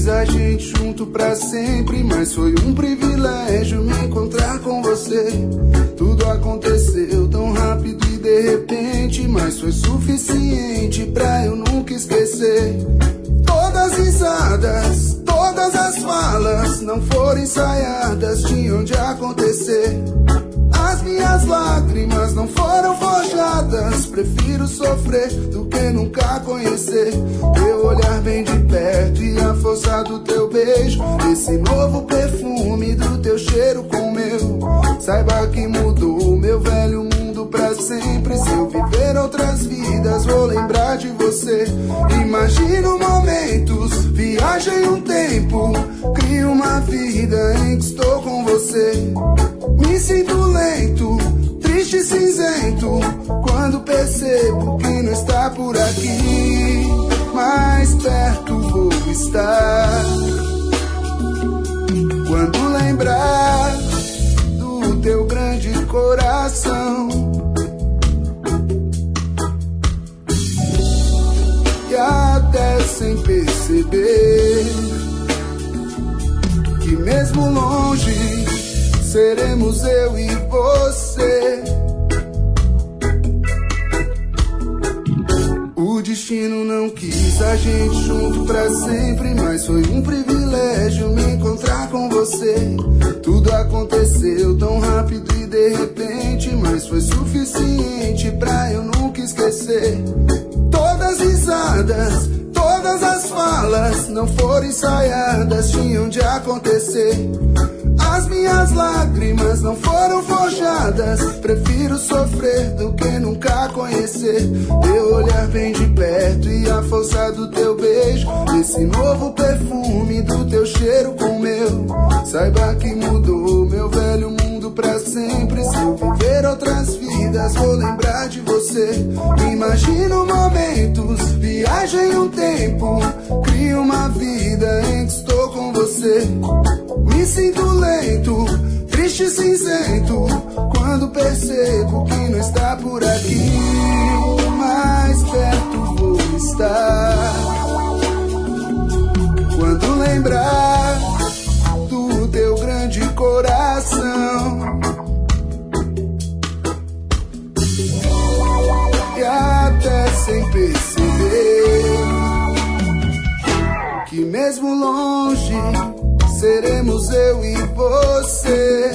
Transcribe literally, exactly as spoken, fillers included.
quis a gente junto pra sempre, mas foi um privilégio me encontrar com você. Tudo aconteceu tão rápido e de repente, mas foi suficiente pra eu nunca esquecer. Todas as risadas, todas as falas não foram ensaiadas, tinham de acontecer. As minhas lágrimas não foram forjadas, prefiro sofrer do que nunca conhecer. Teu olhar bem de perto e a força do teu beijo, esse novo perfume do teu cheiro com o meu. Saiba que mudou o meu velho mundo pra sempre. Se eu viver outras vidas, vou lembrar de você. Imagino momentos, viagem um tempo, crio uma vida em que estou com você. Me sinto lento, triste e cinzento, quando percebo que não está por aqui. Mais perto vou estar quando lembrar do teu grande coração. E até sem perceber que mesmo longe seremos eu e você. O destino não quis a gente junto pra sempre, mas foi um privilégio me encontrar com você. Tudo aconteceu tão rápido e de repente, mas foi suficiente pra eu nunca esquecer. Todas as risadas, todas as falas não foram ensaiadas, tinham de acontecer. As minhas lágrimas não foram forjadas, prefiro sofrer do que nunca conhecer. Teu olhar bem de perto e a força do teu beijo, esse novo perfume do teu cheiro com o meu. Saiba que mudou meu velho mundo pra sempre. Se eu viver outras vidas, vou lembrar de você. Imagino momentos, viagem um tempo, crio uma vida em que estou com você. Me sinto lento, triste e cinzento, quando percebo que não está por aqui. Mais perto vou estar quando lembrar do teu grande coração. E até sem perceber que mesmo longe seremos eu e você.